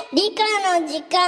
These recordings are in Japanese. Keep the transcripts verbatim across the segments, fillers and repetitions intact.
理科の時間。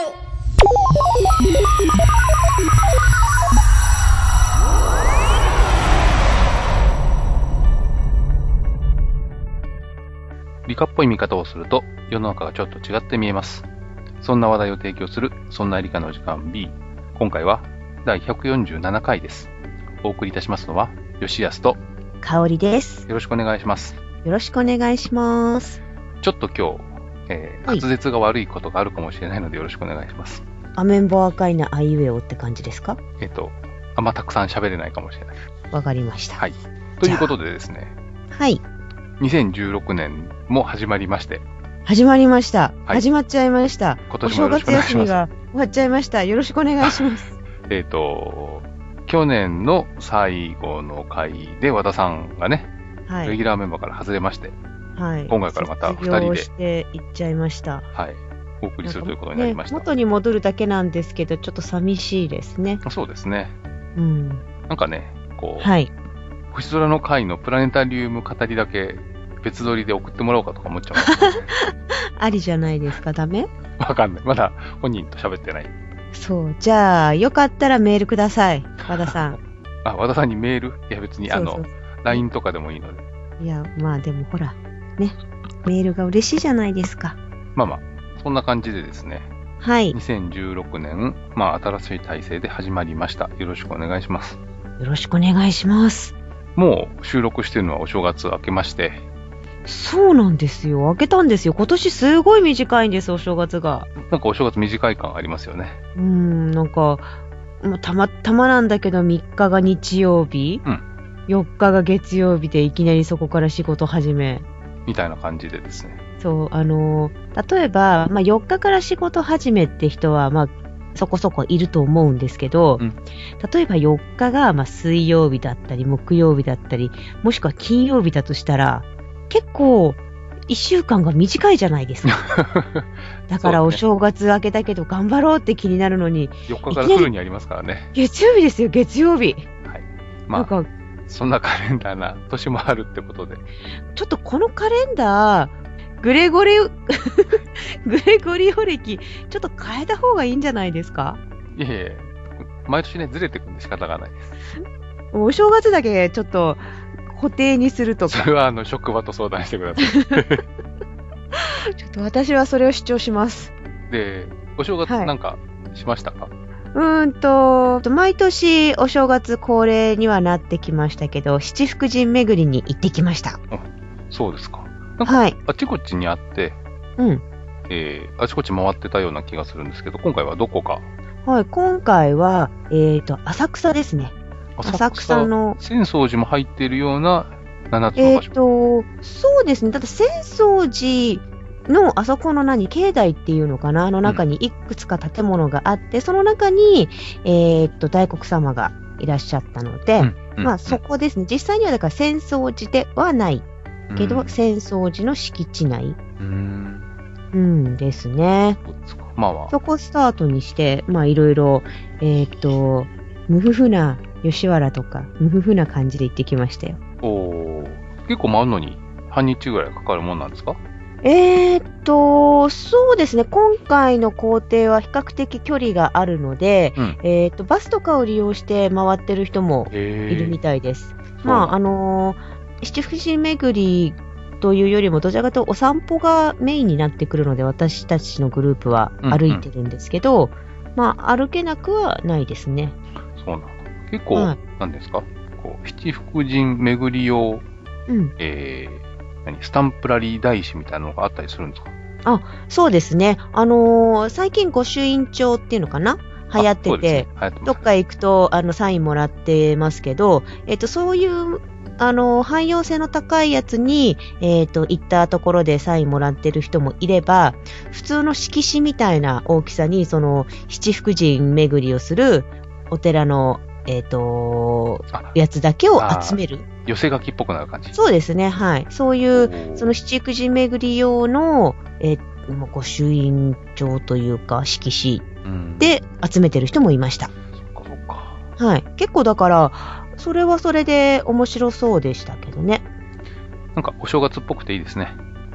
理科っぽい見方をすると世の中がちょっと違って見えます。そんな話題を提供するそんな理科の時間 B。今回はだいひゃくよんじゅうななかいです。お送りいたしますのは吉安と香織です。 よろしくお願いします。 よろしくお願いします。 ちょっと今日、えー、滑舌が悪いことがあるかもしれないのでよろしくお願いします。 アメンボ赤いなあいうえおって感じですか？ えっと、あんまたくさん喋れないかもしれない。 わかりました。 はい。ということでですね。 はい。 にせんじゅうろくねんも始まりまして。 始まりました。 はい、 始まっちゃいました。 今年もよろしくお願いします。お正月休みが終わっちゃいました。よろしくお願いします。 えっと、去年の最後の回で和田さんがね、はい、レギュラーメンバーから外れまして、はい、今回からまたふたりで卒業していっちゃいました。 はい。お送りするということになりました。 ね、元に戻るだけなんですけど、ちょっと寂しいですね。 そうですね。 うん。 なんかね、こう、 はい。 星空の回のプラネタリウム語りだけ別撮りで送ってもらおうかとか思っちゃうんですけど、ね、 ありじゃないですか、ダメ？ わかんない。まだ本人と喋ってない。 そう。じゃあ、よかったらメールください。和田さん。 あ、和田さんにメール？いや別に、そうそうそう、あの、ライン とかでもいいので。 いや、まあでもほら、ね。メールが嬉しいじゃないですか。 まあまあ、そんな感じでですね。 はい。 にせんじゅうろくねん、まあ新しい体制で始まりました。よろしくお願いします。 よろしくお願いします。 もう収録してるのはお正月明けまして。 そうなんですよ。明けたんですよ。今年すごい短いんです、お正月が。 なんかお正月短い感ありますよね。 うーん、なんか、たまたまなんだけどみっかが日曜日、うん、よっかが月曜日でいきなりそこから仕事始め。 みたいな感じでですね。 そう、あのー、例えば、まあ、よっかから仕事始めって人は、まあ、そこそこいると思うんですけど、うん、例えばよっかが、まあ、水曜日だったり、木曜日だったり、もしくは金曜日だとしたら、結構、いっしゅうかんが短いじゃないですか。だからお正月明けだけど頑張ろうって気になるのに。 よっかからフルにありますからね。 月曜日ですよ、月曜日。 はい。まあ、なんかそんなカレンダーな年もあるってことで。 ちょっとこのカレンダー、グレゴリ、グレゴリオ歴、ちょっと変えた方がいいんじゃないですか？ いえいえ、毎年ね、ずれてくんで仕方がないです。 お正月だけちょっと固定にするとか。 それはあの、職場と相談してください。 ちょっと私はそれを主張します。 で、お正月なんかしましたか？はい、 うーんと、毎年お正月恒例にはなってきましたけど、七福神巡りに行ってきました。 そうですか。なんか、はい、あちこちにあって、うん。えー、あちこち回ってたような気がするんですけど、今回はどこか？ はい、今回は、えっと、浅草ですね。 浅草, 浅草の浅草寺も入っているようなななつの場所。 えっと、そうですね。ただ浅草寺のあそこの何、境内っていうのかな、あの中にいくつか建物があって、うん、その中に、えっと、大黒様がいらっしゃったので、うんうん、まあそこですね。実際にはだから浅草寺ではないけど、うん、浅草寺の敷地内。うん、うんですね。 そうですか。まあまあ。 そこスタートにして、まあいろいろ、えっと、無夫婦な吉原とか、無夫婦な感じで行ってきましたよ。 おー、結構回るのに半日ぐらいかかるもんなんですか？ えーっと、そうですね。今回の工程は比較的距離があるので、うん、えーっと、バスとかを利用して回ってる人もいるみたいです。まあ、あのー、七福神巡りというよりも、どちらかというとお散歩がメインになってくるので、私たちのグループは歩いてるんですけど、うんうん、まあ、歩けなくはないですね。 そうなんだ。結構、はい、なんですか？こう七福神巡り用、うん、えー、何スタンプラリー台紙みたいなのがあったりするんですか？ あ、そうですね。あのー、最近御朱印帳っていうのかな？流行ってて、ね、ってどっか行くとあのサインもらってますけど、えっとそういうあの汎用性の高いやつにえっと行ったところでサインもらってる人もいれば、普通の色紙みたいな大きさにその七福神巡りをするお寺のえっ、ー、と、やつだけを集める。 寄せ書きっぽくなる感じ。 そうですね、はい。そういう、その七福神巡り用の、えー、御朱印帳というか、色紙で集めてる人もいました。 そっかそっか。 はい。結構だから、それはそれで面白そうでしたけどね。 なんか、お正月っぽくていいですね。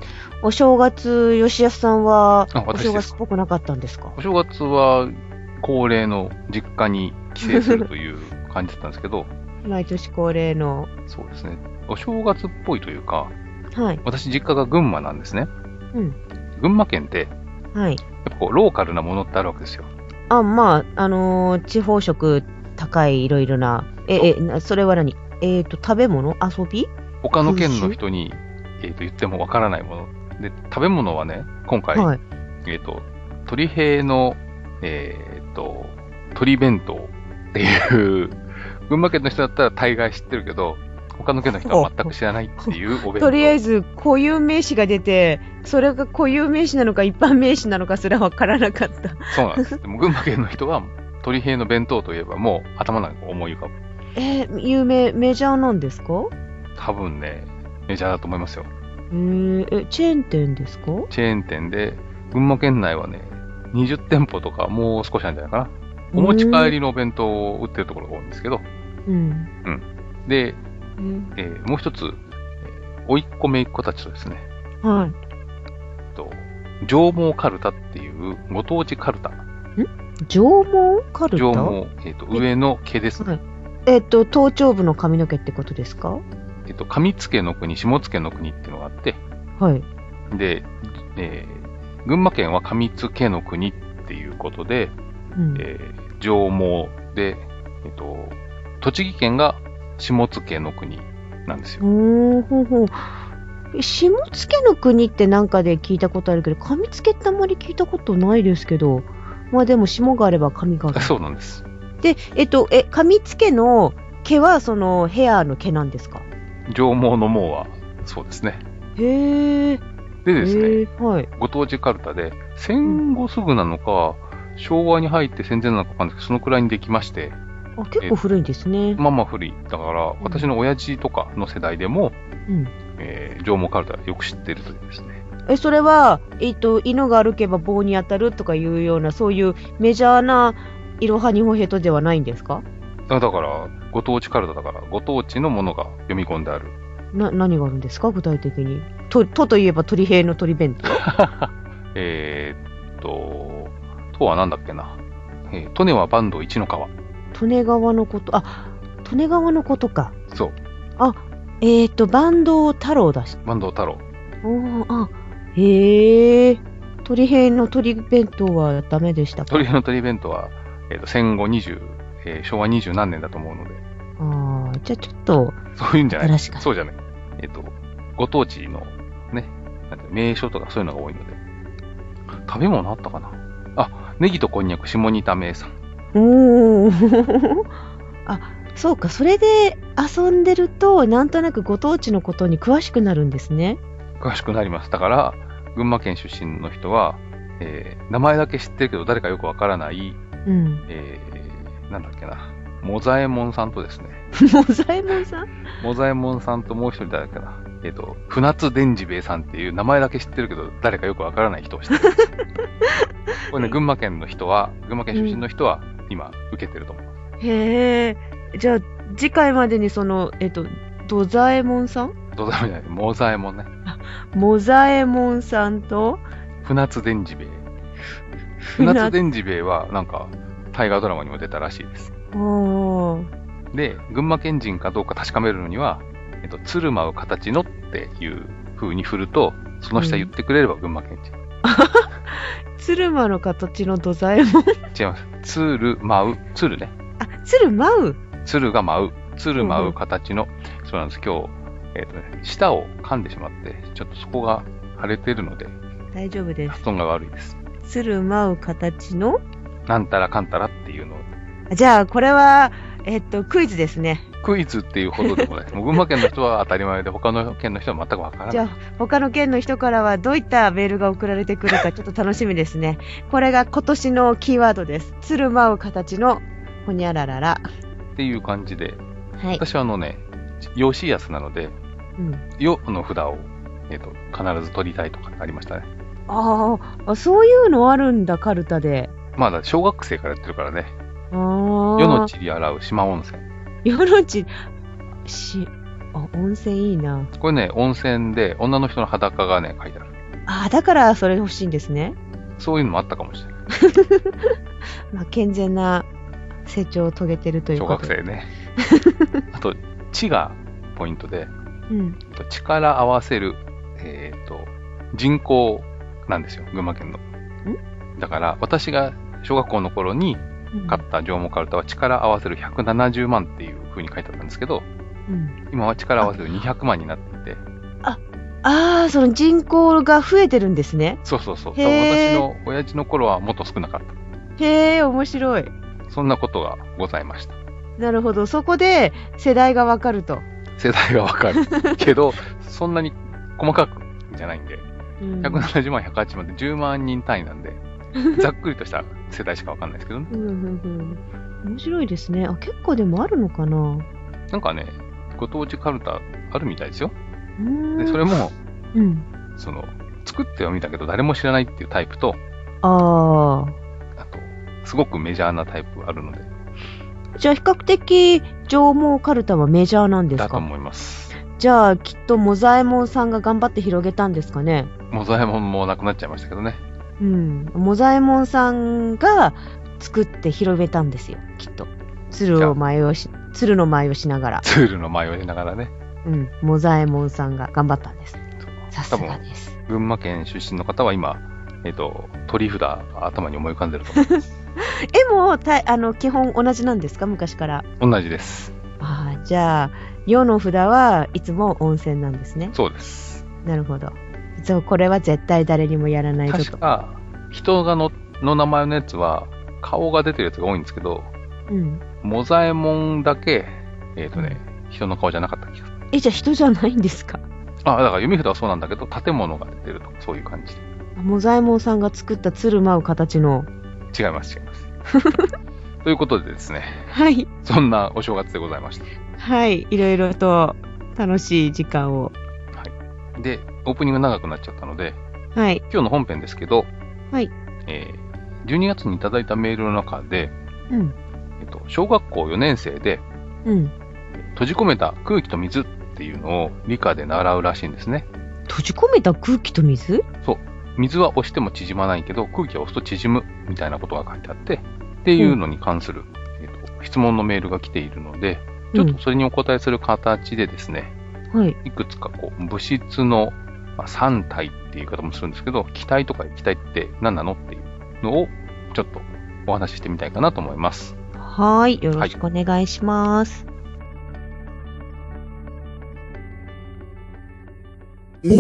お正月、吉安さんは、お正月っぽくなかったんですか？ お正月は、恒例の実家に帰省するという感じだったんですけど、 毎年恒例の。 そうですね。お正月っぽいというか、 はい。 私実家が群馬なんですね。 うん。 群馬県って、 はい。 やっぱこう、ローカルなものってあるわけですよ。 あ、まあ、あのー、地方食高いいろいろな、え、え、それは何？えっと、食べ物？遊び？ 他の県の人に、えっと、言ってもわからないもの。で、食べ物はね、今回、はい、えっと、鳥平の、えっと、鳥弁当っていう、群馬県の人だったら大概知ってるけど、他の県の人は全く知らないっていうお弁当。 とりあえず固有名詞が出て、それが固有名詞なのか一般名詞なのかすらわからなかった。 そうなんです。でも群馬県の人は鳥平の弁当といえばもう頭の中に思い浮かぶ。 えー、有名、メジャーなんですか？ 多分ね、メジャーだと思いますよ。 えー、え、チェーン店ですか？ チェーン店で、群馬県内はね、にじゅってんぽとかもう少しあるんじゃないかな。お持ち帰りのお弁当を売ってるところが多いんですけど。 うん。 うん。で、えー、もう一つ、おいっ子めいっ子たちとですね。 はい。 と、上毛カルタっていうご当地カルタ。ん？ 上毛カルタ？ 上毛、えっ、ー、と、上の毛ですね。はい、 えっ、ー、と、頭頂部の髪の毛ってことですか？ えっ、ー、と、上付の国、下付の国っていうのがあって。 はい。 で、えー、群馬県は上付の国っていうことで、うん、えー、上毛で、えっ、ー、と、栃木県が下野の国なんですよ。 おーほほ下野の国ってなんかで聞いたことあるけど、上野ってあんまり聞いたことないですけど、まあでも下があれば上がある。 そうなんです。 で、えっと、え、上野の毛はそのヘアの毛なんですか？ 上毛の毛はそうですね。 へー。 でですね、 はい、 ご当地カルタで戦後すぐなのか、うん、昭和に入って戦前なのかわかんないですけど、そのくらいにできまして、 あ、結構古いですね。 まあまあ古い。だから、私の親父とかの世代でも、うん、えー、上毛カルタよく知ってるというですね。 え、それは、えっと、犬が歩けば棒に当たるとかいうような、そういうメジャーなイロハニホヘトではないんですか？ だから、ご当地カルタだから、ご当地のものが読み込んである。 な、何があるんですか具体的に。と、とといえば鳥平の鳥弁当。 えーっと、とはなんだっけな。えー、利根は坂東一の川。 利根川のこと、あ、利根川のことか。 そう。 あ、えっ、ー、と、坂東太郎だし。 坂東太郎。 おー、あ、へえ。鳥平の鳥弁当はダメでしたか？ 鳥平の鳥弁当は、えー、と戦後にじゅう、えー、昭和にじゅう何年だと思うので。 ああ、じゃあちょっと。 そういうんじゃない。そうじゃない。えっ、ー、と、ご当地のね、なんて名所とかそういうのが多いので。食べ物あったかなあ、ネギとこんにゃく下仁田名産。 おー。あ、そうか。それで遊んでると、なんとなくご当地のことに詳しくなるんですね。 詳しくなります。だから、群馬県出身の人は、えー、名前だけ知ってるけど誰かよくわからない、うん、えー、なんだっけな、モザエモンさんとですね。 モザエモンさんモザエモンさんともう一人誰だっけな。えっ、ー、と、船津伝次兵衛さんっていう名前だけ知ってるけど誰かよくわからない人を知ってる。これね、群馬県の人は、群馬県出身の人は今受けてると思います。 うん、へえ。じゃあ、次回までにその、えっ、ー、と、ドザエモンさんドザエモンじゃない、モザエモンね。 モザエモンさんと船津伝次兵衛。船津伝次兵衛はなんか大河ドラマにも出たらしいです。 おー。 で、群馬県人かどうか確かめるのには、えっと、鶴舞う形のっていう風に振ると、その下言ってくれれば群馬県人。 うん、鶴舞の形のドザエモン違います。鶴舞う。鶴ね。 あ、鶴舞う。 鶴が舞う。鶴舞う形の、うん、そうなんです。今日、えっとね、舌を噛んでしまって、ちょっとそこが腫れてるので、 大丈夫です。 発音が悪いです。 鶴舞う形のなんたらかんたらっていうのを。 じゃあ、これは、えっと、クイズですね。 クイズっていうほどでもない。もう群馬県の人は当たり前で、他の県の人は全くわからない。 じゃあ、他の県の人からはどういったメールが送られてくるかちょっと楽しみですね。これが今年のキーワードです。鶴舞う形のほにゃららら。 っていう感じで、 はい、 私はあのね、よしやすなので、うん、よの札を、えーと、必ず取りたいとかありましたね。 ああ、そういうのあるんだ、カルタで。 まだ小学生からやってるからね。 ああ。 世の地に洗う島温泉。 世の地、し、あ、温泉いいな。 これね、温泉で女の人の裸がね、書いてある。 ああ、だからそれ欲しいんですね。 そういうのもあったかもしれない。 まあ、健全な成長を遂げてるという小こと学生ね。あと、知がポイントで、 うん。 力合わせる、えっと、人口なんですよ、群馬県の。だから、私が小学校の頃に買った上毛かるたは力合わせるひゃくななじゅうまんっていう風に書いてあったんですけど、 うん、 今は力合わせるにひゃくまんになっていて。 あ、ああ、その人口が増えてるんですね。 そうそうそう。私の親父の頃はもっと少なかった。 へえ、面白い。 そんなことがございました。 なるほど。そこで世代がわかると。 世代がわかる。けど、そんなに細かくじゃないんで、うん、ひゃくななじゅうまん、ひゃくはちじゅうまんってじゅうまんにん単位なんで、ざっくりとした世代しかわかんないですけどね。うんうんうん、 面白いですね。あ、結構でもあるのかな。 なんかね、ご当地カルタあるみたいですよ。で、それも、うん、その、作ってはみたけど誰も知らないっていうタイプと、 ああと、すごくメジャーなタイプがあるので。 じゃあ比較的上毛かるたはメジャーなんですか？ だと思います。 じゃあきっとモザエモンさんが頑張って広げたんですかね？ モザエモンもなくなっちゃいましたけどね。 うん。モザエモンさんが作って広げたんですよ、きっと。鶴を舞をし、鶴の舞をしながら。 鶴の舞をしながらね。 うん。モザエモンさんが頑張ったんです。さすがです。 群馬県出身の方は今、えっと、鳥札が頭に思い浮かんでると思います。 絵もたあの基本同じなんですか？昔から。 同じです。 ああ、じゃあ、世の札はいつも温泉なんですね。 そうです。 なるほど。そう、これは絶対誰にもやらないぞと。 確か、人がのの名前のやつは、顔が出てるやつが多いんですけど、うん、モザエモンだけ、えっとね、うん、人の顔じゃなかった気がする。 え、じゃあ人じゃないんですか？ あ、だから読み札はそうなんだけど、建物が出てるとか、そういう感じで。 モザエモンさんが作った鶴舞う形の。 違います、違います。ということでですね。 はい。 そんなお正月でございました。 はい。いろいろと楽しい時間を。 はい。で、オープニング長くなっちゃったので、 はい。 今日の本編ですけど、 はい。 えー、じゅうにがつにいただいたメールの中で、 うん。 えっと、小学校よねん生で、 うん。 閉じ込めた空気と水っていうのを理科で習うらしいんですね。 閉じ込めた空気と水？ そう。水は押しても縮まないけど、空気は押すと縮むみたいなことが書いてあって、っていうのに関する、えーと、質問のメールが来ているので、ちょっとそれにお答えする形でですね、 はい、 いくつかこう物質の、まあ、三体っていう言い方もするんですけど、気体とか液体って何なのっていうのをちょっとお話ししてみたいかなと思います。 はい、よろしくお願いします。はい、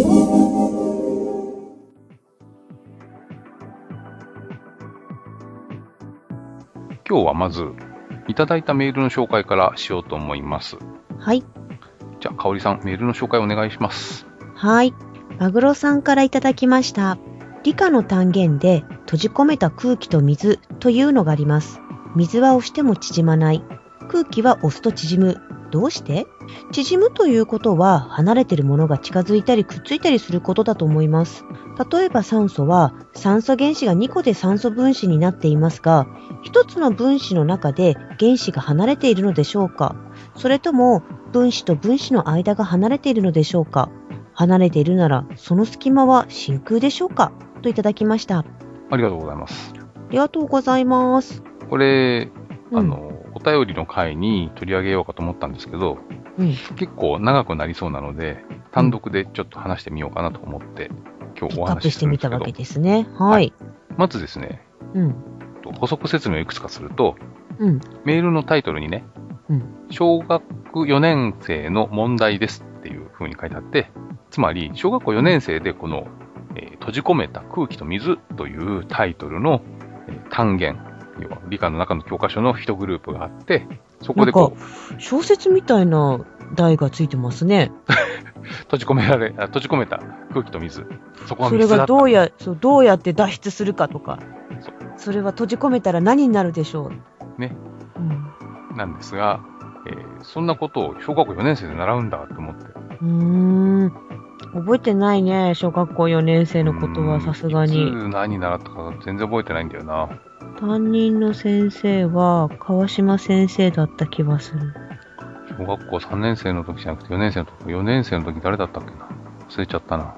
今日はまずいただいたメールの紹介からしようと思います。 はい。 じゃあ、かおりさん、メールの紹介お願いします。 はい。マグロさんからいただきました。理科の単元で閉じ込めた空気と水というのがあります。水は押しても縮まない。空気は押すと縮む。どうして？縮むということは離れているものが近づいたりくっついたりすることだと思います。例えば酸素は酸素原子がにこで酸素分子になっていますが、ひとつの分子の中で原子が離れているのでしょうか？それとも分子と分子の間が離れているのでしょうか？離れているならその隙間は真空でしょうか？といただきました。 ありがとうございます。 ありがとうございます。 これ、うん、あの、お便りの回に取り上げようかと思ったんですけど、うん、結構長くなりそうなので、単独でちょっと話してみようかなと思って、うん、今日お話しするんですけど。ピックアップしてみたわけですね。はい。はい、まずですね、うん、補足説明をいくつかすると、うん、メールのタイトルにね、うん、小学よねん生の問題ですっていう風に書いてあって、つまり小学校よねん生でこの、えー、閉じ込めた空気と水というタイトルの、えー、単元、要は理科の中の教科書の一グループがあって、そこでこう小説みたいな題がついてますね。 閉じ込められ閉じ込めた空気と水、 そこは水だった。それがどうやそうどうやって脱出するかとか、そ, それは閉じ込めたら何になるでしょうね、うん、なんですが、えー、そんなことを小学校よねん生で習うんだと思って。 うーん、覚えてないね、小学校よねん生のことはさすがに。 いつ何習ったか全然覚えてないんだよな。 担任の先生は川島先生だった気がする。 小学校さんねん生の時じゃなくてよねん生の時、よねん生の時誰だったっけな、忘れちゃったな。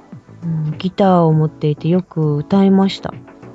うん、ギターを持っていてよく歌いました。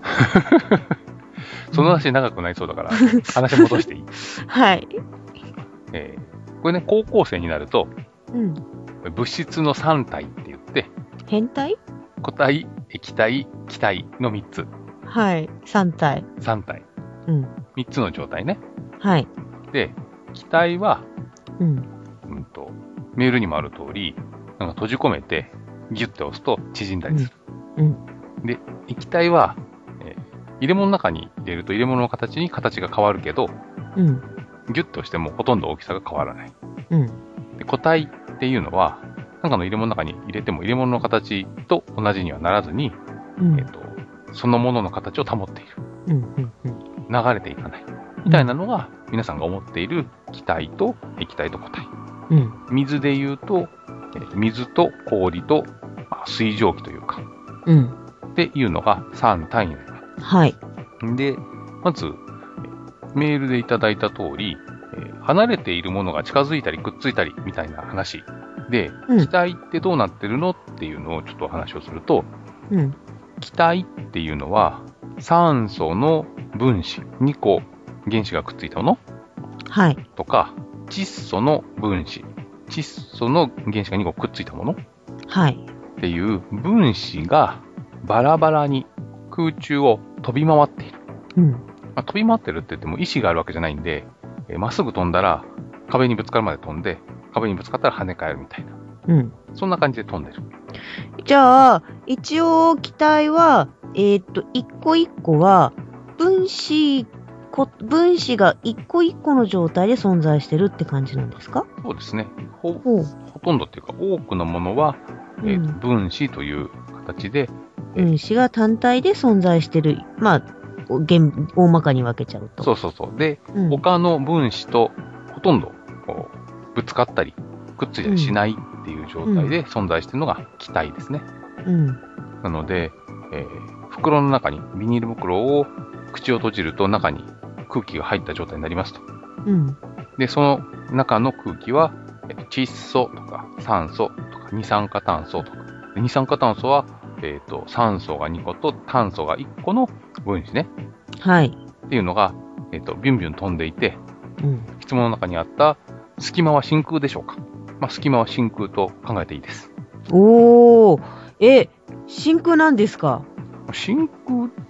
その話長くなりそうだから、話戻していい？ はい。 えー、これね、高校生になると、 うん、 物質のさん体って言って、 変態？ 固体、液体、気体のみっつ。 はい、さん体。 さん体。 うん。 みっつの状態ね。 はい。 で、気体は、 うん。 うんと、メールにもある通り、なんか閉じ込めて、ギュッて押すと縮んだりする。 うん。うん、 で、液体は、えー、入れ物の中に入れると入れ物の形に形が変わるけど、 うん。 ギュッとしてもほとんど大きさが変わらない。 うん。 で、固体っていうのは、なんかの入れ物の中に入れても入れ物の形と同じにはならずに、 うん、 えっと、そのものの形を保っている。 うんうんうん、 流れていかない。みたいなのが、皆さんが思っている気体と液体と固体。 うん、 水で言うと、水と氷と、まあ、水蒸気というか、 うん、 っていうのがさん体になります。 はい。 で、まず、メールでいただいた通り、離れているものが近づいたりくっついたりみたいな話で、 うん、 気体ってどうなってるのっていうのをちょっとお話をすると、 うん、 気体っていうのは酸素の分子にこ原子がくっついたもの、 はい、 とか、窒素の分子、窒素の原子がにこくっついたもの、 はい、 っていう分子がバラバラに空中を飛び回っている。 うんまあ、飛び回ってるって言っても意志があるわけじゃないんで、えー、まっすぐ飛んだら壁にぶつかるまで飛んで、壁にぶつかったら跳ね返るみたいな。 うん。 そんな感じで飛んでる。 じゃあ、一応気体は、えっと、一個一個は、分子、分子が一個一個の状態で存在してるって感じなんですか？ そうですね。ほ、ほとんどっていうか多くのものは、えーとうん、分子という形で、 分子が単体で存在してる。まあ、大まかに分けちゃうと。 そうそうそう。で、うん、他の分子とほとんどこうぶつかったり、くっついたりしないっていう状態で存在しているのが気体ですね。 うん、 なので、えー、袋の中に、ビニール袋を口を閉じると中に空気が入った状態になりますと。 うん、 で、その中の空気は、えー、窒素とか酸素とか二酸化炭素とか。で二酸化炭素は、えーと、酸素がにこと炭素がいっこの分子ね。 はい。 っていうのが、えっと、ビュンビュン飛んでいて、 うん、 質問の中にあった隙間は真空でしょうか？まあ、隙間は真空と考えていいです。 おー、え、真空なんですか？ 真空って、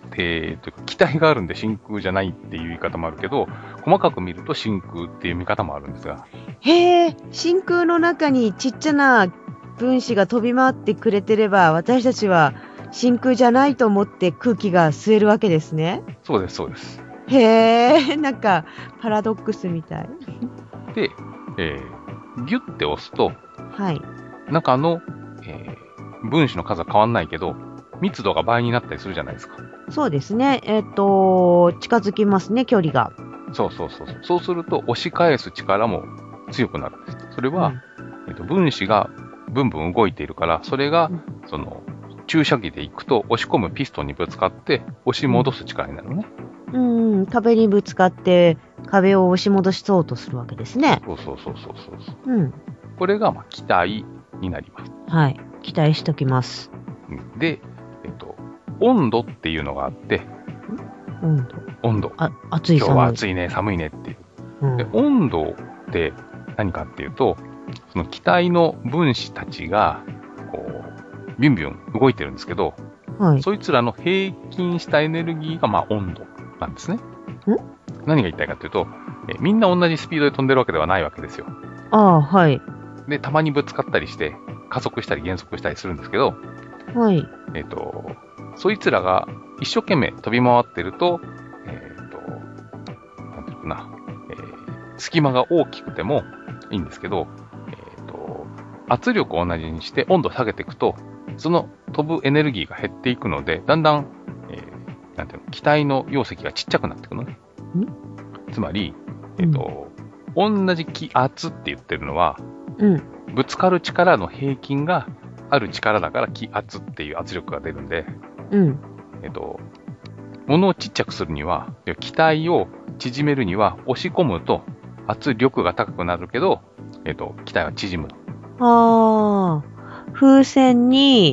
気体があるんで真空じゃないっていう言い方もあるけど、細かく見ると真空っていう見方もあるんですが。 へー、真空の中にちっちゃな分子が飛び回ってくれてれば、私たちは真空じゃないと思って空気が吸えるわけですね。 そうです、そうです。 へー、なんかパラドックスみたい。 で、えー、ギュッて押すと、 はい、 中の、えー、分子の数は変わんないけど、密度が倍になったりするじゃないですか。 そうですね。えっと、近づきますね、距離が。 そうそうそう。そうすると、押し返す力も強くなるんです。それは、うんえっと、分子がブンブン動いているから、それが、うん、その、注射器で行くと、押し込むピストンにぶつかって、押し戻す力になるのね。 うん、壁にぶつかって、壁を押し戻しそうとするわけですね。 そうそうそうそうそう。 うん。 これが、まあ、気体になります。 はい。期待しときます。 で、えっと、温度っていうのがあって、 温度温度。 あ、暑い寒い。 今日は暑いね、寒いねっていう。うん、で温度って何かっていうと、その気体の分子たちが、こう、ビュンビュン動いてるんですけど、はい、そいつらの平均したエネルギーが、まあ、温度なんですね。ん何が言いたいかというとえ、みんな同じスピードで飛んでるわけではないわけですよ。 ああ、はい。 で、たまにぶつかったりして、加速したり減速したりするんですけど、 はい。 えっと、そいつらが一生懸命飛び回ってると、えっと、なんていうかな、えー、隙間が大きくてもいいんですけど、えっと、圧力を同じにして温度を下げていくと、その飛ぶエネルギーが減っていくので、だんだん、えー、なんていうの、気体の容積がちっちゃくなっていくのね。つまり、えっと、うん、同じ気圧って言ってるのは、うん、ぶつかる力の平均がある力だから気圧っていう圧力が出るんで、うん、えっと、物をちっちゃくするには、気体を縮めるには押し込むと圧力が高くなるけど、えっと、気体は縮むの。 ああ、風船に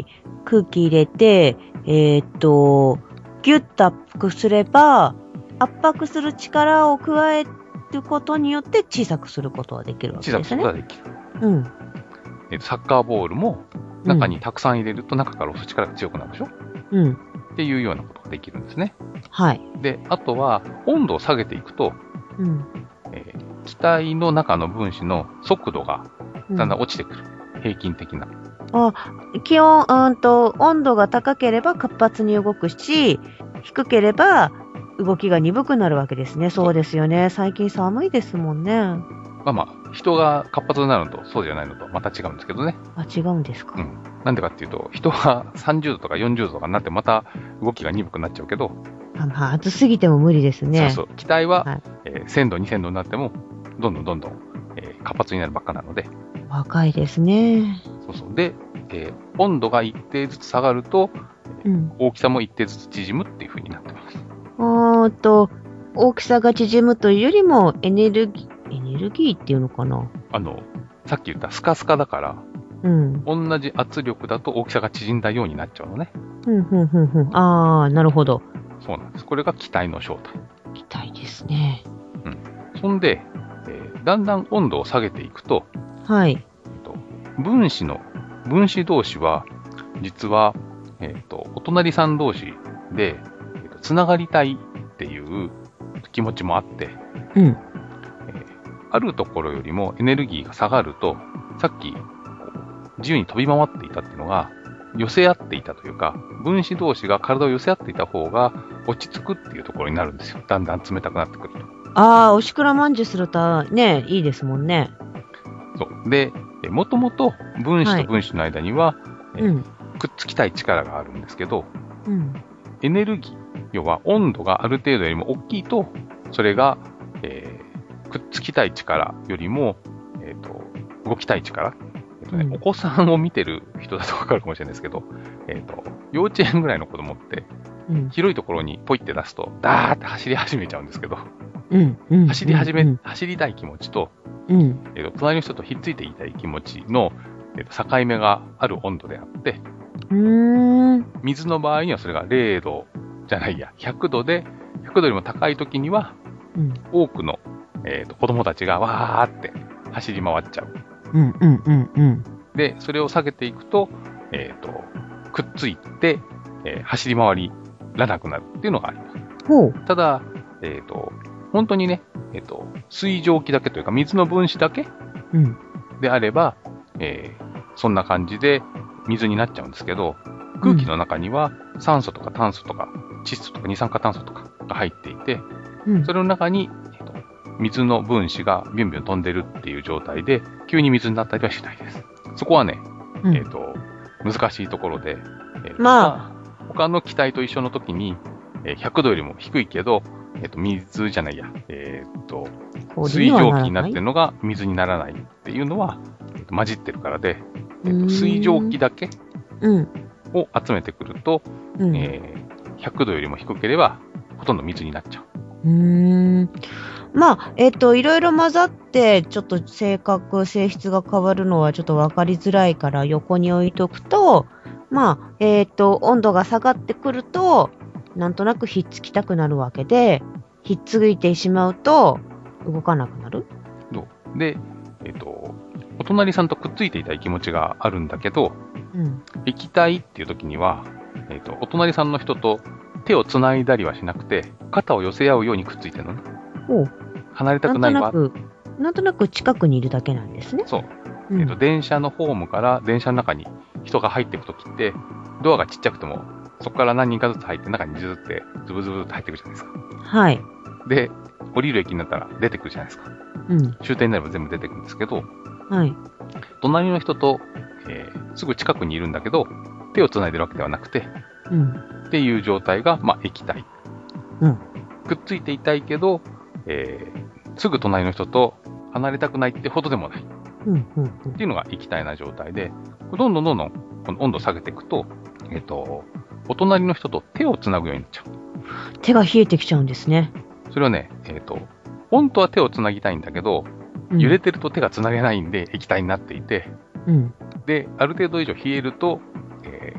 空気入れて、えー、っと、ギュッと圧迫すれば、圧迫する力を加えることによって小さくすることができるわけですね。 小さくすることができる。 うん。 えー、サッカーボールも中にたくさん入れると中から押す力が強くなるでしょ。うん。っていうようなことができるんですね。 はい。 で、あとは温度を下げていくと、うん。えー、気体の中の分子の速度がだんだん落ちてくる。うん、平均的な。 あ、気温、うんと、温度が高ければ活発に動くし、低ければ動きが鈍くなるわけですね。そうですよね。最近寒いですもんね。まあまあ、人が活発になるのとそうじゃないのとまた違うんですけどね。 あ、違うんですか。 うん。なんでかっていうと、人がさんじゅうどとかよんじゅうどとかになってまた動きが鈍くなっちゃうけど。 あ、まあ、暑すぎても無理ですね。 そうそう。気体は、はい、えー、せんど、にせんどになっても、どんどんどんどん、えー、活発になるばっかなので。 若いですね。 そうそう。で、えー、温度が一定ずつ下がると、うん、大きさも一定ずつ縮むっていう風になってます。 あーと、大きさが縮むというよりもエネルギー、エネルギーっていうのかな。 あの、さっき言ったスカスカだから、うん、同じ圧力だと大きさが縮んだようになっちゃうのね。 うん、うん、うん、うん。ああ、なるほど。 そうなんです。これが気体の正体。 気体ですね。 うん。そんで、えー、だんだん温度を下げていくと、 はい。えっと、分子の、分子同士は、実は、えっと、お隣さん同士で、えっと、つながりたいっていう気持ちもあって、うん。えー、あるところよりもエネルギーが下がると、さっき、自由に飛び回っていたっていうのが、寄せ合っていたというか、分子同士が体を寄せ合っていた方が落ち着くっていうところになるんですよ。だんだん冷たくなってくると。 ああ、おしくらまんじゅうするとね、いいですもんね。 そう。で、もともと分子と分子の間には、はいうん、くっつきたい力があるんですけど、うん、エネルギー、要は温度がある程度よりも大きいと、それが、えー、くっつきたい力よりも、えーと、動きたい力、えーとねうん、お子さんを見てる人だと分かるかもしれないですけど、えーと、幼稚園ぐらいの子供って、うん、広いところにポイって出すと、ダーって走り始めちゃうんですけど、うんうん、走り始め、うん、走りたい気持ちと、うんえーと、隣の人とひっついていたい気持ちの、えーと、境目がある温度であって、うーん水の場合にはそれがれいどじゃないや、ひゃくどで、ひゃくどよりも高い時には、うん、多くの、えーと、子供たちがわーって走り回っちゃう。うんうんうんうん、で、それを下げていくと、えーと、くっついて、えー、走り回りらなくなるっていうのがあります。ほうただ、えーと、本当にね、えっと、水蒸気だけというか、水の分子だけ、うん、であれば、えー、そんな感じで水になっちゃうんですけど、空気の中には酸素とか炭素とか窒素とか二酸化炭素とかが入っていて、うん、それの中に、えっと、水の分子がビュンビュン飛んでるっていう状態で、急に水になったりはしないです。そこはね、うん、えっと、難しいところで、えー、まあ、他の気体と一緒の時に、ひゃくどよりも低いけど、えっと、水じゃないや、えー、っと、水蒸気になってるのが水にならないっていうのは、えっと、混じってるからで、えっと、水蒸気だけを集めてくると、うんえー、ひゃくどよりも低ければ、ほとんど水になっちゃう。うーん。まあ、えっと、いろいろ混ざって、ちょっと性格、性質が変わるのはちょっとわかりづらいから横に置いとくと、まあ、えっと、温度が下がってくると、なんとなくひっつきたくなるわけで、ひっついてしまうと動かなくなる？ で、えっと、お隣さんとくっついていたい気持ちがあるんだけど、うん、液体っていう時には、えっと、お隣さんの人と手をつないだりはしなくて、肩を寄せ合うようにくっついてるのね。お離れたくないわ。 なんとなく、なんとなく近くにいるだけなんですね。 そう。うん、えっと、電車のホームから電車の中に人が入っていくときって、ドアがちっちゃくても、そこから何人かずつ入って中にずって、ズブズブって入ってくるじゃないですか。はい。で、降りる駅になったら出てくるじゃないですか。うん。終点になれば全部出てくるんですけど、はい。隣の人と、えー、すぐ近くにいるんだけど、手をつないでるわけではなくて、うん。っていう状態が、まあ、液体。うん。くっついていたいけど、えー、すぐ隣の人と離れたくないってほどでもない。うん。うん。っていうのが液体な状態で、どんどんどんどんこの温度を下げていくと、えっと、お隣の人と手をつなぐようになっちゃう。 手が冷えてきちゃうんですね。 それはね、えっと、本当は手をつなぎたいんだけど、うん、揺れてると手がつなげないんで液体になっていて、うん、で、ある程度以上冷えると、え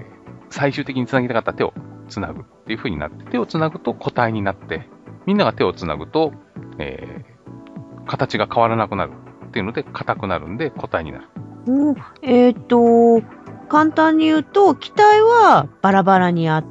最終的につなぎたかったら手をつなぐっていう風になって、手をつなぐと固体になって、みんなが手をつなぐと、えー、形が変わらなくなるっていうので、硬くなるんで固体になる。 うん、えっと、簡単に言うと、気体はバラバラにあって、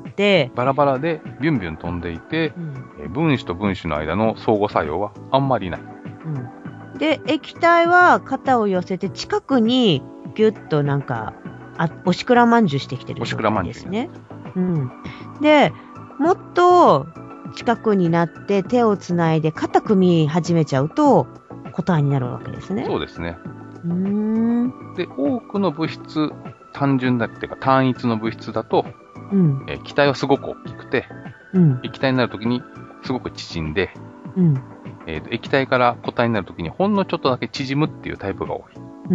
バラバラでビュンビュン飛んでいて、うん、分子と分子の間の相互作用はあんまりない。 うん、で、液体は肩を寄せて近くにギュッとなんか、あ、おしくらまんじゅうしてきてる状態ですね。うん。で、もっと近くになって手をつないで肩組み始めちゃうと固体になるわけですね。 そうですね。 うーん。 で、多くの物質、単純だっていうか単一の物質だと、うん、えー、気体はすごく大きくて、うん、液体になるときにすごく縮んで、うんえー、液体から固体になるときにほんのちょっとだけ縮むっていうタイプが多い。 うん。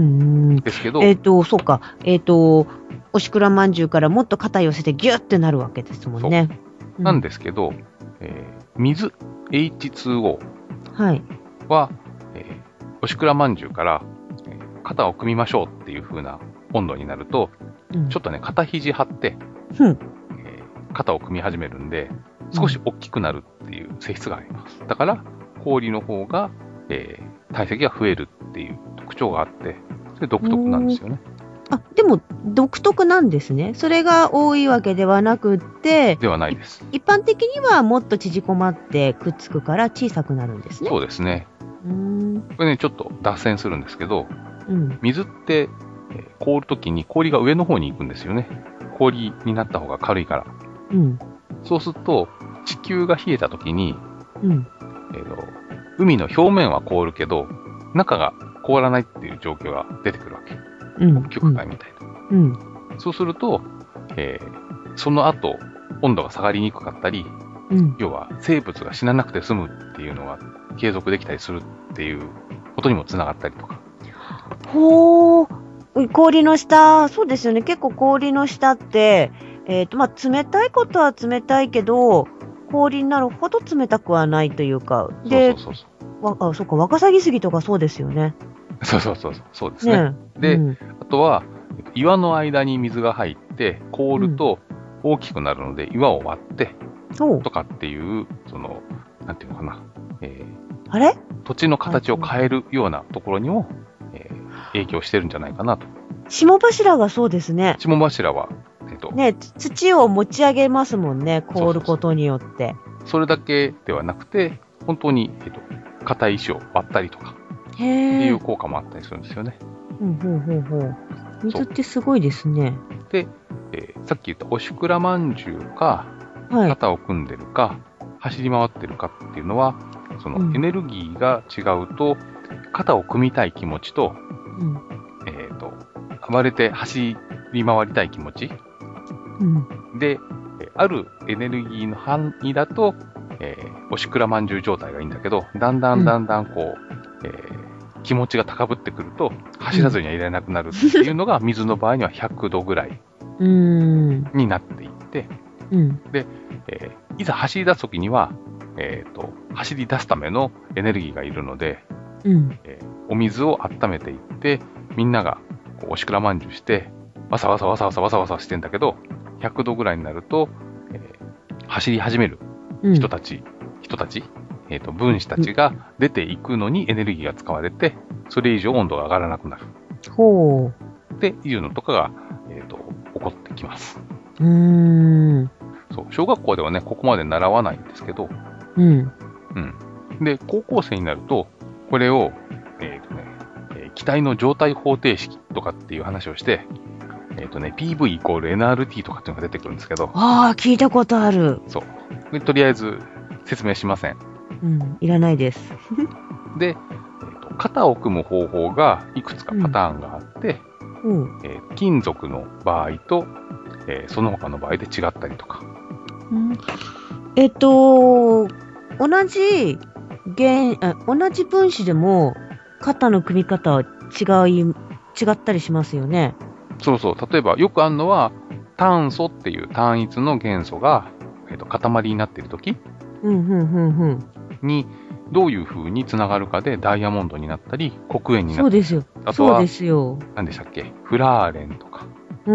ですけど、 えっ、ー、と、そうか。えっ、ー、と、おしくらまんじゅうからもっと肩寄せてギュッてなるわけですもんね。 うん、なんですけど、えー、水 エイチツーオー は、 はいえー、おしくらまんじゅうから、えー、肩を組みましょうっていう風な温度になると、うん、ちょっとね、肩肘張って、うんえー、肩を組み始めるんで、少し大きくなるっていう性質があります。だから、氷の方が、えー、体積が増えるっていう特徴があって、それ独特なんですよね。 あ、でも独特なんですね。それが多いわけではなくって、 ではないです。 一般的にはもっと縮こまってくっつくから小さくなるんですね。 そうですね。うーんこれね、ちょっと脱線するんですけど、うん、水って、えー、凍るときに氷が上の方に行くんですよね。氷になった方が軽いから。うん、そうすると、地球が冷えたときに、うんえーと、海の表面は凍るけど、中が凍らないっていう状況が出てくるわけ。うん、北極海みたいな。うん、そうすると、えー、その後、温度が下がりにくかったり、うん、要は生物が死ななくて済むっていうのが継続できたりするっていうことにもつながったりとか。 ほー、氷の下、そうですよね。結構氷の下って、えっと、まあ、冷たいことは冷たいけど、氷になるほど冷たくはないというか。で、そうそうそうそう。わ、あ、そっか、ワカサギスギとかそうですよね。 そうそうそう、そうですね。ねで、うん、あとは、岩の間に水が入って凍ると大きくなるので、うん、岩を割ってとかっていう、その、なんていうのかな、えー、あれ土地の形を変えるようなところにも、えー、影響してるんじゃないかなと。 霜柱がそうですね。 霜柱は、えっと、 ね、土を持ち上げますもんね、凍ることによって。そうそうそうそれだけではなくて、本当に、えっと、硬い石を割ったりとか、っていう効果もあったりするんですよね。 ほうほうほうほう。水ってすごいですね。 で、えー、さっき言ったおしくらまんじゅうか、はい、肩を組んでるか、走り回ってるかっていうのは、そのエネルギーが違うと、うん、肩を組みたい気持ちと、うん、えっと、暴れて走り回りたい気持ち、うん、で、あるエネルギーの範囲だと、えー、おしくらまんじゅう状態がいいんだけど、だんだんだんだんこう、うんえー、気持ちが高ぶってくると、走らずにはいられなくなるっていうのが、水の場合にはひゃくどぐらいになっていって、うん、で、えー、いざ走り出すときには、えーと、走り出すためのエネルギーがいるので、うんえー、お水を温めていって、みんながこうおしくらまんじゅうして、わさわさわさわさわさわさしてんだけど、ひゃくどぐらいになると、えー、走り始める人たち、うん、人たち、えーと、分子たちが出ていくのにエネルギーが使われて、それ以上温度が上がらなくなる。ほう。っていうのとかが、えーと、起こってきます。うーん。そう、小学校ではね、ここまで習わないんですけど、うん。うん。で、高校生になると、これを、えっとね、えー、気体の状態方程式とかっていう話をして、えっとね、ピーブイ イコール エヌアールティー とかっていうのが出てくるんですけど。 ああ、聞いたことある。 そう。とりあえず説明しません。 うん、いらないです。 で、えーと、肩を組む方法がいくつかパターンがあって、うんえー、金属の場合と、えー、その他の場合で違ったりとか。 うん、えっと、同じ原あ、同じ分子でも肩の組み方は違い、違ったりしますよね。 そうそう。例えばよくあるのは、炭素っていう単一の元素が、えーと、塊になっているときにどういう風につながるかでダイヤモンドになったり黒鉛になったり。 そうですよ。 あとはそうですよ。 何でしたっけ、フラーレンとかうん。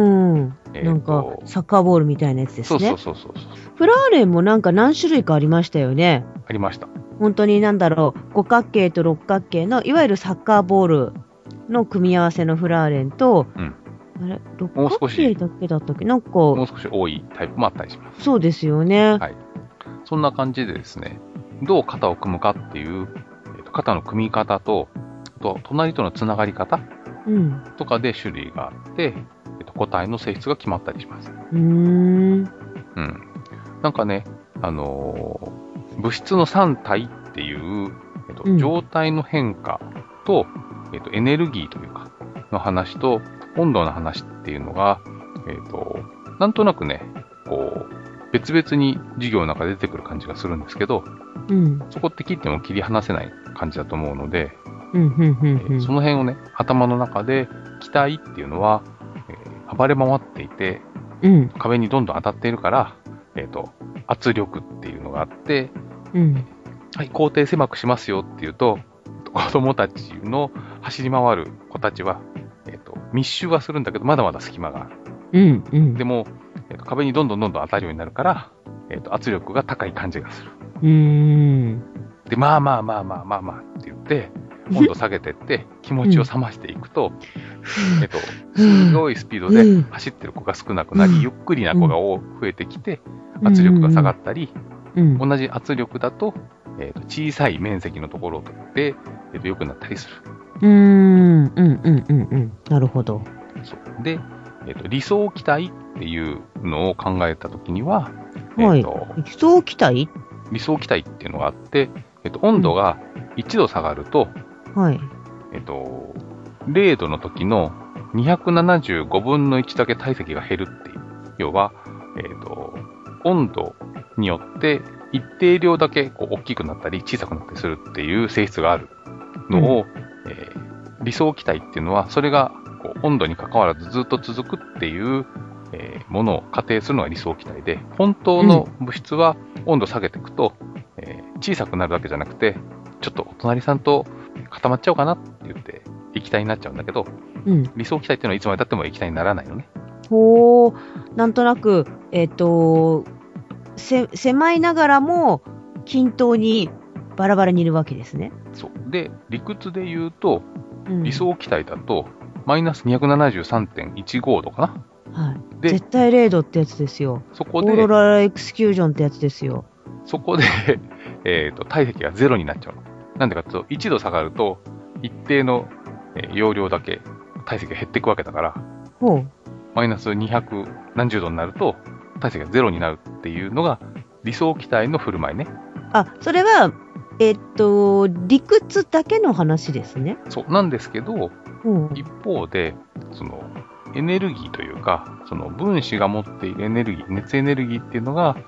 えー、なんか、サッカーボールみたいなやつですね。 そうそうそうそう。 フラーレンもなんか何種類かありましたよね。 ありました。 本当になんだろう、五角形と六角形の、いわゆるサッカーボールの組み合わせのフラーレンと、 うん、 あれ、六角形だけだったっけなんか、もう少し多いタイプもあったりします。 そうですよね。 はい。そんな感じでですね、どう肩を組むかっていう、えー、と肩の組み方と、あと隣とのつながり方とかで種類があって、えー、と個体の性質が決まったりします。 うーん。 うん。なんかね、あのー、物質のさん体っていう、えーとうん、状態の変化と、えー、とエネルギーというか、の話と、温度の話っていうのが、えっ、と、なんとなくね、こう、別々に授業の中で出てくる感じがするんですけど、 うん、 そこって切っても切り離せない感じだと思うので、 うんうんうんうん、 その辺をね、頭の中で、気体っていうのは、えー、暴れ回っていて、 うん、 壁にどんどん当たっているから、えっ、と、圧力っていうのがあって、 うん、 はい、校庭狭くしますよっていうと、子供たちの走り回る子たちは、えっ、と、密集はするんだけど、まだまだ隙間がある。 うんうん、 でも、えーと、壁にどんどんどんどん当たるようになるから、えーと、圧力が高い感じがする。 うーん。 で、まあまあまあまあまあまあって言って、温度下げてって、気持ちを冷ましていくと、うん、えっと、すごいスピードで走ってる子が少なくなり、うん、ゆっくりな子が増えてきて、圧力が下がったり、うん、同じ圧力だと、えーと、小さい面積のところで、えーと、良くなったりする。 うーん、うんうんうんうん。なるほど。 そうで、えーと、理想気体っていうのを考えたときには、 はい、えーと、理想気体理想気体っていうのがあって、えっと、温度がいちど下がると、 うん、はい。 えっと、れいどの時のにひゃくななじゅうごぶんのいちだけ体積が減るっていう。要は、えっと、温度によって一定量だけこう大きくなったり小さくなったりするっていう性質があるのを、うんえー、理想気体っていうのは、それがこう温度に関わらずずっと続くっていう、えー、ものを仮定するのが理想気体で、本当の物質は温度下げていくと、えー、小さくなるだけじゃなくて、ちょっとお隣さんと固まっちゃおうかなって言って液体になっちゃうんだけど、うん、理想気体っていうのはいつまで経っても液体にならないのね。 ほー、なんとなく、えっと、せ狭いながらも均等にバラバラにいるわけですね。 そう。で、理屈で言うと、うん、理想気体だと、マイナス にひゃくななじゅうさんてんいちご 度かな。はい。で、絶対れいどってやつですよ。 そこで、 オーロラエクスキュージョンってやつですよ。 そこで、えっと、体積がゼロになっちゃうの。なんでかというと、いちど下がると、一定の、えー、容量だけ体積が減っていくわけだから、 ほうマイナスにひゃくなんじゅうどになると、体積がゼロになるっていうのが理想気体の振る舞いね。 あ、それは、えっと、理屈だけの話ですね。 そうなんですけど、うん、一方で、その、エネルギーというか、その分子が持っているエネルギー、熱エネルギーっていうのが、はい、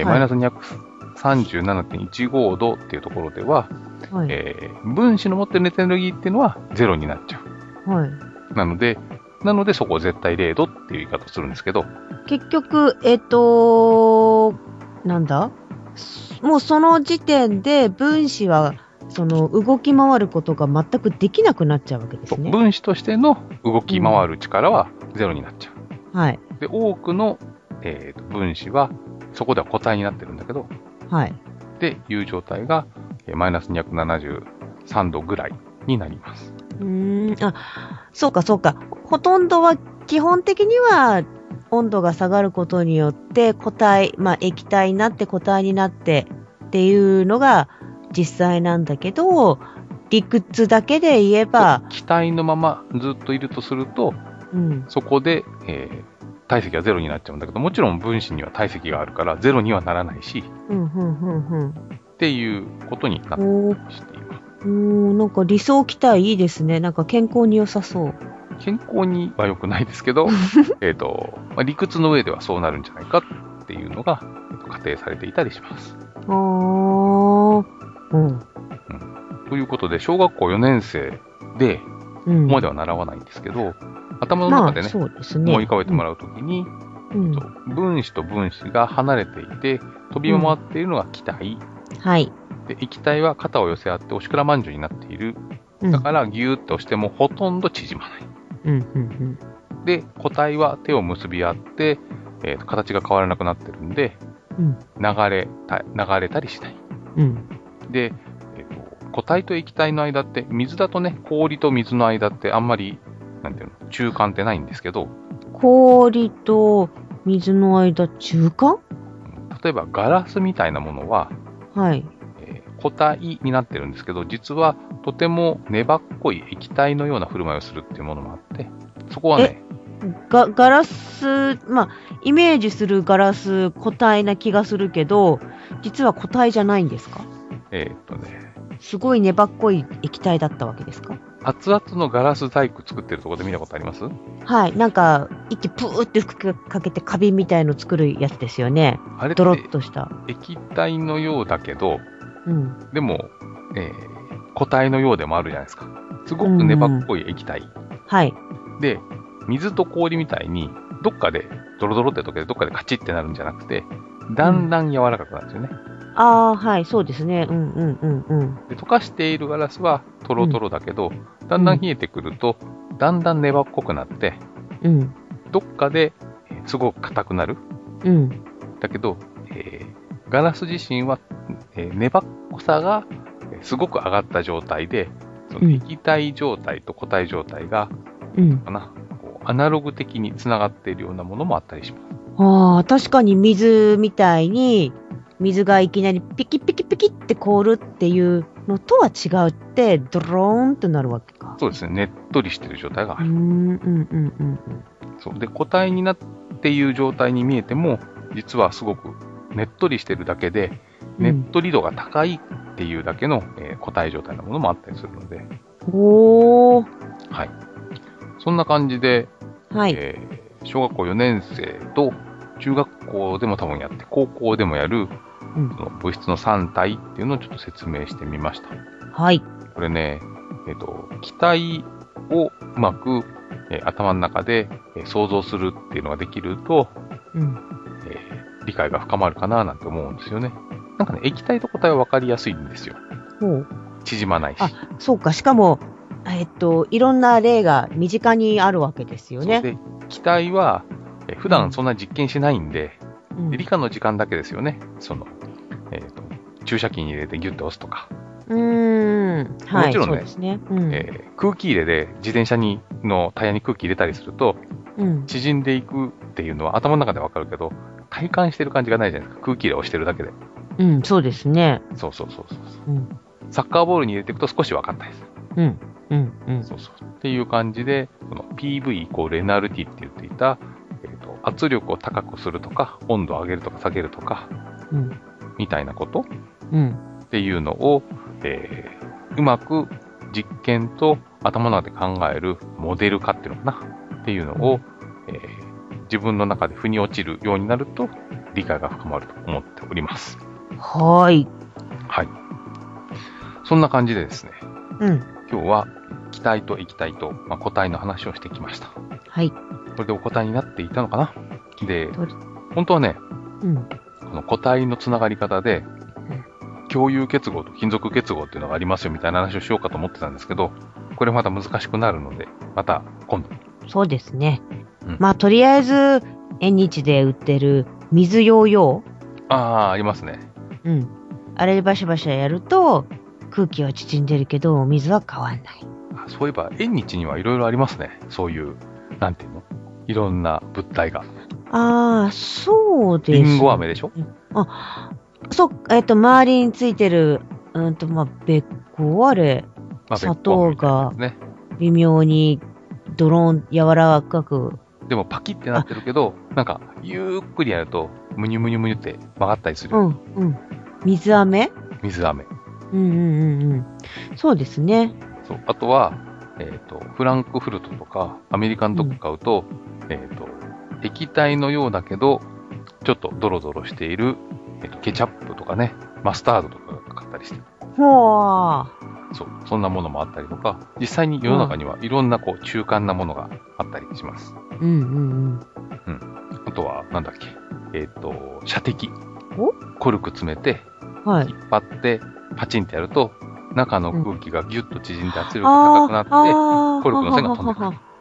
マイナス にひゃくさんじゅうななてんいちご 度っていうところでは、はいえー、分子の持っている熱エネルギーっていうのはゼロになっちゃう。はい。なので、なのでそこを絶対れいどっていう言い方をするんですけど。 結局、えっと、なんだもうその時点で分子はその動き回ることが全くできなくなっちゃうわけですね。 分子としての動き回る力はゼロになっちゃう。 うん、はい。 で、多くの、えー、分子はそこでは固体になってるんだけど、 はい。 っていう状態がマイナスにひゃくななじゅうさんどぐらいになります。 うーん、あ、そうかそうか。ほとんどは基本的には温度が下がることによって固体、まあ液体になって固体になってっていうのが実際なんだけど、理屈だけで言えば気体のままずっといるとすると、うん、そこで、えー、体積はゼロになっちゃうんだけど、もちろん分子には体積があるからゼロにはならないし、 うんうんうんうん、 っていうことになっています。 うーん、なんか理想気体いいですね。なんか健康に良さそう。 健康には良くないですけど、えっと、まあ、理屈の上ではそうなるんじゃないかっていうのが、えっと、仮定されていたりします。 あー、うん。うん。 ということで、小学校よねん生で、ここまでは習わないんですけど、うん、頭の中でね、まあ、そうですね、思い浮かべてもらうときに、うんえっと、分子と分子が離れていて、飛び回っているのが気体。 うん、はい。 で、液体は肩を寄せ合っておしくらまんじゅうになっている。だからギューッと押してもほとんど縮まない。うんうんうん、 で、固体は手を結び合って、えーと、形が変わらなくなってるんで、うん、流れた、流れたりしない。うん、で、えーと、固体と液体の間って、水だとね、氷と水の間ってあんまり、なんていうの、中間ってないんですけど、 氷と水の間、中間？ 例えばガラスみたいなものは、はい、えー、固体になってるんですけど、実はとても粘っこい液体のような振る舞いをするっていうものもあって、そこはね、 ガガラス、まあ、イメージするガラス、固体な気がするけど、実は固体じゃないんですか？ えー、っとね、 すごい粘っこい液体だったわけですか？ 熱々のガラス細工作ってるところで見たことあります？ はい、なんか、息プーって吹きかけて花瓶みたいの作るやつですよね。あれってドロッとした。 液体のようだけど、うん、でも、えー、固体のようでもあるじゃないですか。すごく粘っこい液体。うん、はい。で、水と氷みたいに、どっかでドロドロって溶けて、どっかでカチッってなるんじゃなくて、だんだん柔らかくなるんですよね。 うん、ああ、はい、そうですね。うんうんうんうん。 で、溶かしているガラスはトロトロだけど、うん、だんだん冷えてくると、だんだん粘っこくなって、うん、どっかですごく硬くなる。うん、だけど、えー、ガラス自身は、えー、粘っこさがすごく上がった状態で、その液体状態と固体状態が、うん、かな、アナログ的につながっているようなものもあったりします。 ああ、確かに水みたいに、水がいきなりピキピキピキって凍るっていうのとは違って、ドローンとなるわけか。 そうですね。ねっとりしてる状態がある。うんうんうんうん。そう。で、固体になっている状態に見えても、実はすごくねっとりしてるだけで、ねっとり度が高いっていうだけの、えー、固体状態のものもあったりするので。おー。はい。そんな感じで、はい、えー、小学校よねん生と中学校でも多分やって、高校でもやる、うん、その物質のさん体っていうのをちょっと説明してみました。はい。これね、えっと、気体をうまく、えー、頭の中で、えー、想像するっていうのができると、うんえー、理解が深まるかななんて思うんですよね。なんかね、液体と固体は分かりやすいんですよ。ほう。縮まないし。 あ、そうか。しかも、えっと、いろんな例が身近にあるわけですよね。 で、気体は、えー、普段そんな実験しないんで、うん、で理科の時間だけですよね。その、えっと、注射器に入れてギュッと押すとか。うーん。はい。もちろんね、そうですね。うんえー、空気入れで自転車にのタイヤに空気入れたりすると、うん、縮んでいくっていうのは頭の中でわかるけど、体感してる感じがないじゃないですか。空気入れを押してるだけで。 うん、そうですね。 そうそうそうそう、うん。サッカーボールに入れていくと少し分かったりする。うん。うん。うん。そうそう。っていう感じで、この ピーブイ イコール エヌアールティー って言っていた、えーと、圧力を高くするとか、温度を上げるとか下げるとか、うん、みたいなこと、うん、っていうのを、えー、うまく実験と頭の中で考えるモデル化っていうのかなっていうのを、えー、自分の中で腑に落ちるようになると理解が深まると思っております。 はい。 はい。そんな感じでですね、うん、今日は気体と液体と、まあ、固体の話をしてきました。はい。これでお答えになっていたのかな。で、本当はね、うん、この固体のつながり方で、共有結合と金属結合っていうのがありますよみたいな話をしようかと思ってたんですけど、これまた難しくなるので、また今度。 そうですね。うん、まあ、とりあえず、縁日で売ってる水ヨーヨー。 ああ、ありますね。 うん。あれでバシャバシャやると、空気は縮んでるけど、水は変わんない。 そういえば、縁日にはいろいろありますね。そういう、なんていうの？いろんな物体が。 ああ、そうです、ね。 リンゴ飴でしょ？ あ、そう、えっと、周りについてる、うんと、まあ、べっこあれ、まあ、砂糖が、微妙に、ドローン、柔らかく。 でも、パキってなってるけど、なんか、ゆっくりやると、むにゅむにゅむにゅって曲がったりする。 うん、うん。水飴？ 水飴。 うんうんうんうん。そうですね。 そう。あとは、えっ、ー、と、フランクフルトとか、アメリカンドッグ買うと、うん、えっ、ー、と、液体のようだけど、ちょっとドロドロしている、えっ、ー、と、ケチャップとかね、マスタードとかがかかったりして。 ほー。 そう。そんなものもあったりとか、実際に世の中にはいろんな、こう、中間なものがあったりします。うんうんうん。うん。あとは、なんだっけ。えっ、と、射的。コルク詰めて、はい、引っ張って、パチンってやると、中の空気がギュッと縮んで圧力が高くなって、コルクの線が飛んでくる。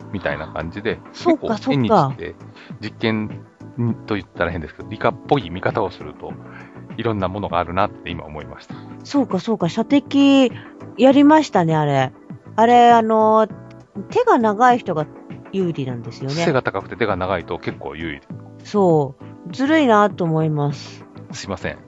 みたいな感じで、 そうか結構縁日って実験と言ったら変ですけど、理科っぽい見方をすると、いろんなものがあるなって今思いました。 そうかそうか、射的やりましたね、あれ。あれ、あの、手が長い人が有利なんですよね。 背が高くて手が長いと結構有利。 そう。ずるいなと思います。 すいません。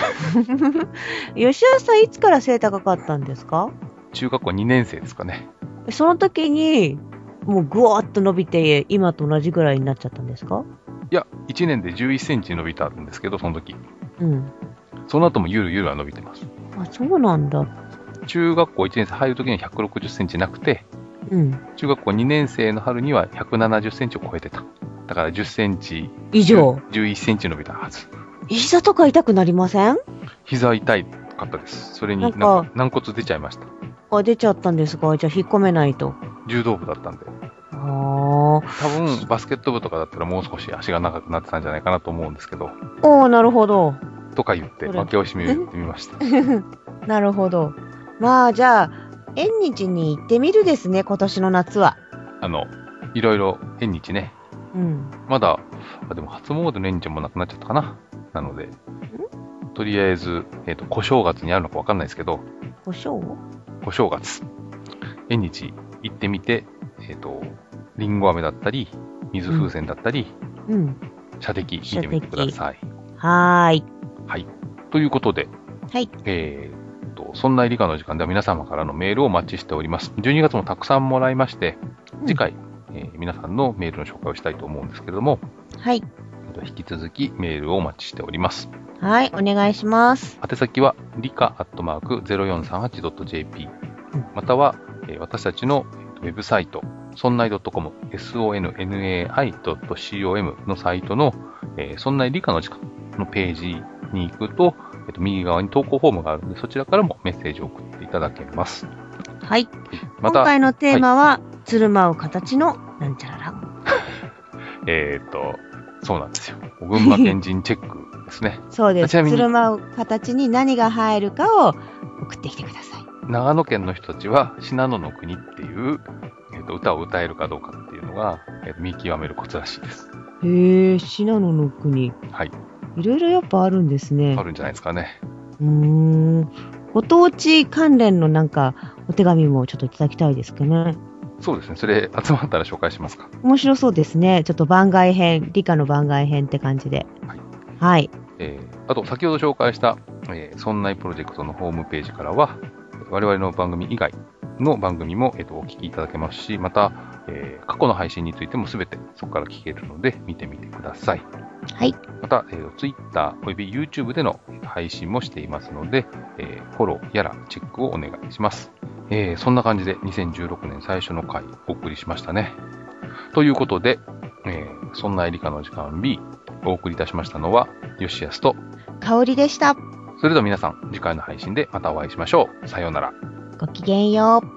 吉田さん、いつから背高かったんですか？ 中学校にねん生ですかね。 その時に、もうぐわーっと伸びて、今と同じぐらいになっちゃったんですか？ いや、いちねんでじゅういっセンチ伸びたんですけど、その時。 うん。 その後もゆるゆるは伸びてます。 あ、そうなんだ。 中学校いちねん生入る時にはひゃくろくじゅっセンチなくて、 うん。 中学校にねん生の春にはひゃくななじゅっセンチを超えてた。だからじゅっセンチ以上。 じゅういっセンチ伸びたはず。 膝とか痛くなりません？ 膝痛いかったです。それになんなんかか軟骨出ちゃいました。 あ、出ちゃったんですか？じゃあ引っ込めないと。 柔道部だったんで。 ああ。 多分バスケット部とかだったらもう少し足が長くなってたんじゃないかなと思うんですけど。 おー、なるほど。 とか言って負け惜しみを言ってみました。 なるほど。まあじゃあ、縁日に行ってみるですね、今年の夏は。 あの、いろいろ縁日ね。 うん。 まだ、あでも初詣の縁日もなくなっちゃったかな。なので、とりあえず、えっと、小正月にあるのかわかんないですけど、 お正小正月、縁日行ってみて、えっと、りんご飴だったり、水風船だったり、 うん。 射的見てみてください。 はーい。 はい。ということで、 はい。 えーっと、そんな理科の時間では皆様からのメールをお待ちしております。じゅうにがつもたくさんもらいまして、次回、うん、えー、皆さんのメールの紹介をしたいと思うんですけれども、 はい。 引き続きメールをお待ちしております。 はい、お願いします。 宛先は、理科アットマーク ゼロよんさんはちドットジェーピー、うん、または、えー、私たちのウェブサイト、そんない .com、ソンナイ .com のサイトの、えー、そんない理科の時間のページに行くと、えっと、右側に投稿フォームがあるので、そちらからもメッセージを送っていただけます。 はい。 また今回のテーマは、はい、つるまう形のなんちゃらら。 えっと、そうなんですよ。群馬県人チェックですね。 そうです。つるまう形に何が入るかを送ってきてください。 長野県の人たちは、信濃の国っていう、えー、と歌を歌えるかどうかっていうのが、えー、見極めるコツらしいです。 へえ、信濃の国。 はい。 いろいろやっぱあるんですね。 あるんじゃないですかね。 うーん。ご当地関連のなんか、お手紙もちょっといただきたいですかね。 そうですね。それ集まったら紹介しますか。 面白そうですね。ちょっと番外編、理科の番外編って感じで。はい。はい。 えー、あと、先ほど紹介した、えー、そんないプロジェクトのホームページからは、我々の番組以外の番組も、えー、とお聞きいただけますし、また、えー、過去の配信についてもすべてそこから聞けるので、見てみてください。 はい。 また、えー、Twitter および YouTube での配信もしていますので、えー、フォローやらチェックをお願いします。えー、そんな感じでにせんじゅうろくねん最初の回お送りしましたね。ということで、えー、そんな理科の時間 B お送りいたしましたのは、よしやすと香りでした。 それでは皆さん、次回の配信でまたお会いしましょう。さようなら。 ごきげんよう。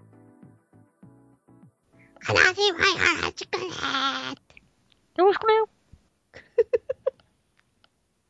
話はよろしくね。 よろしくね。